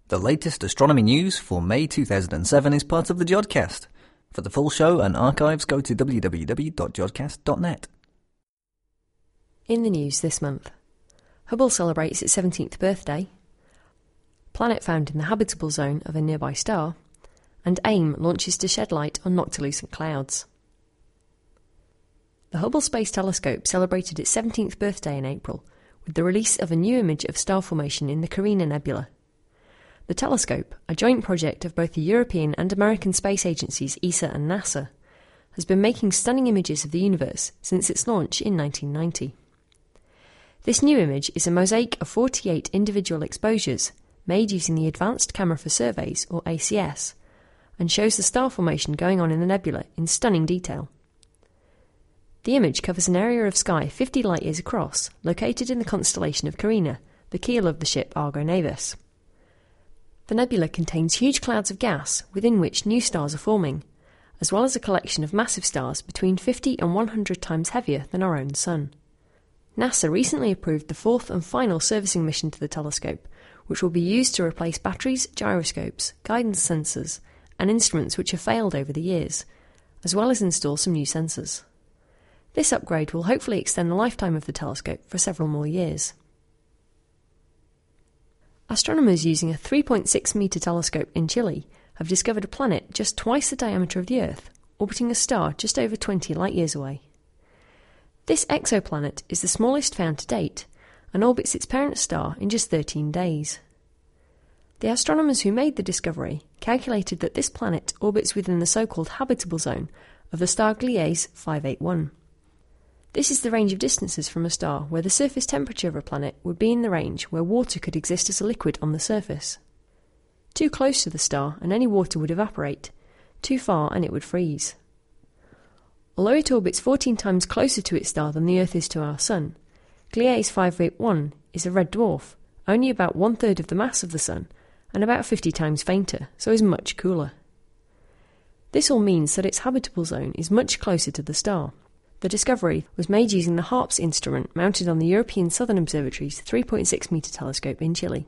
The latest astronomy news for May 2007 is part of the Jodcast. For the full show and archives, go to www.jodcast.net. In the news this month, Hubble celebrates its 17th birthday, planet found in the habitable zone of a nearby star, and AIM launches to shed light on noctilucent clouds. The Hubble Space Telescope celebrated its 17th birthday in April with the release of a new image of star formation in the Carina Nebula. The telescope, a joint project of both the European and American space agencies ESA and NASA, has been making stunning images of the universe since its launch in 1990. This new image is a mosaic of 48 individual exposures made using the Advanced Camera for Surveys, or ACS, and shows the star formation going on in the nebula in stunning detail. The image covers an area of sky 50 light-years across, located in the constellation of Carina, the keel of the ship Argo Navis. The nebula contains huge clouds of gas within which new stars are forming, as well as a collection of massive stars between 50 and 100 times heavier than our own Sun. NASA recently approved the fourth and final servicing mission to the telescope, which will be used to replace batteries, gyroscopes, guidance sensors, and instruments which have failed over the years, as well as install some new sensors. This upgrade will hopefully extend the lifetime of the telescope for several more years. Astronomers using a 3.6-metre telescope in Chile have discovered a planet just twice the diameter of the Earth, orbiting a star just over 20 light-years away. This exoplanet is the smallest found to date and orbits its parent star in just 13 days. The astronomers who made the discovery calculated that this planet orbits within the so-called habitable zone of the star Gliese 581. This is the range of distances from a star where the surface temperature of a planet would be in the range where water could exist as a liquid on the surface. Too close to the star and any water would evaporate, too far and it would freeze. Although it orbits 14 times closer to its star than the Earth is to our Sun, Gliese 581 is a red dwarf, only about 1/3 of the mass of the Sun and about 50 times fainter, so is much cooler. This all means that its habitable zone is much closer to the star. The discovery was made using the HARPS instrument mounted on the European Southern Observatory's 3.6-metre telescope in Chile.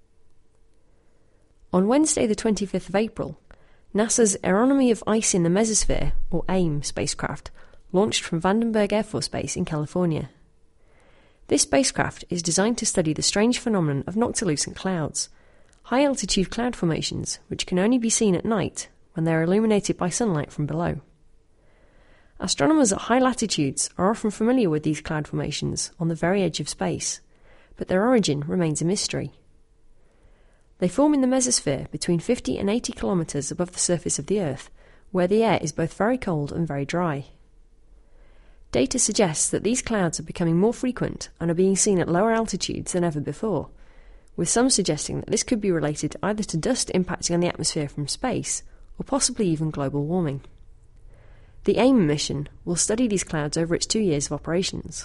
On Wednesday the 25th of April, NASA's Aeronomy of Ice in the Mesosphere, or AIM spacecraft, launched from Vandenberg Air Force Base in California. This spacecraft is designed to study the strange phenomenon of noctilucent clouds, high-altitude cloud formations which can only be seen at night when they are illuminated by sunlight from below. Astronomers at high latitudes are often familiar with these cloud formations on the very edge of space, but their origin remains a mystery. They form in the mesosphere between 50 and 80 kilometres above the surface of the Earth, where the air is both very cold and very dry. Data suggests that these clouds are becoming more frequent and are being seen at lower altitudes than ever before, with some suggesting that this could be related either to dust impacting on the atmosphere from space or possibly even global warming. The AIM mission will study these clouds over its 2 years of operations.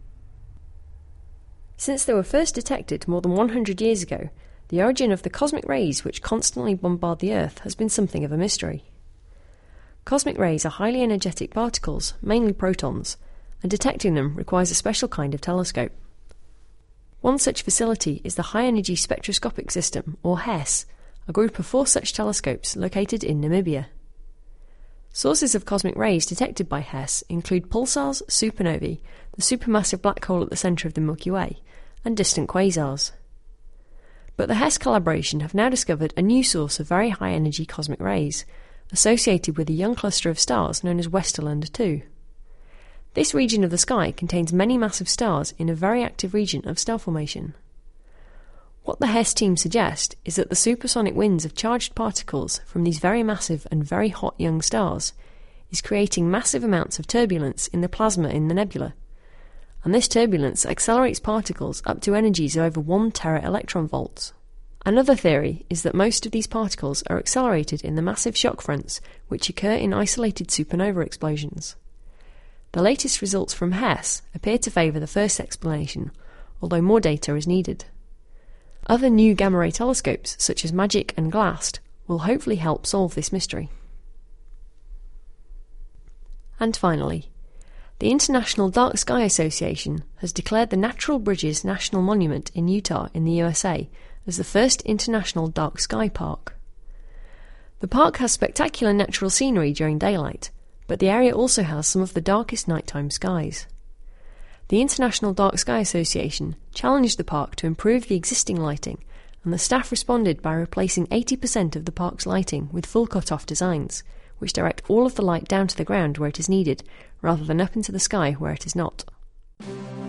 Since they were first detected more than 100 years ago, the origin of the cosmic rays which constantly bombard the Earth has been something of a mystery. Cosmic rays are highly energetic particles, mainly protons, and detecting them requires a special kind of telescope. One such facility is the High Energy Spectroscopic System, or HESS, a group of 4 such telescopes located in Namibia. Sources of cosmic rays detected by HESS include pulsars, supernovae, the supermassive black hole at the centre of the Milky Way, and distant quasars. But the HESS collaboration have now discovered a new source of very high-energy cosmic rays, associated with a young cluster of stars known as Westerlund II. This region of the sky contains many massive stars in a very active region of star formation. What the HESS team suggest is that the supersonic winds of charged particles from these very massive and very hot young stars is creating massive amounts of turbulence in the plasma in the nebula, and this turbulence accelerates particles up to energies of over 1 tera-electron-volts. Another theory is that most of these particles are accelerated in the massive shock fronts which occur in isolated supernova explosions. The latest results from HESS appear to favour the first explanation, although more data is needed. Other new gamma-ray telescopes, such as MAGIC and GLAST, will hopefully help solve this mystery. And finally, the International Dark Sky Association has declared the Natural Bridges National Monument in Utah in the USA as the first international dark sky park. The park has spectacular natural scenery during daylight, but the area also has some of the darkest nighttime skies. The International Dark Sky Association challenged the park to improve the existing lighting, and the staff responded by replacing 80% of the park's lighting with full cut-off designs, which direct all of the light down to the ground where it is needed, rather than up into the sky where it is not.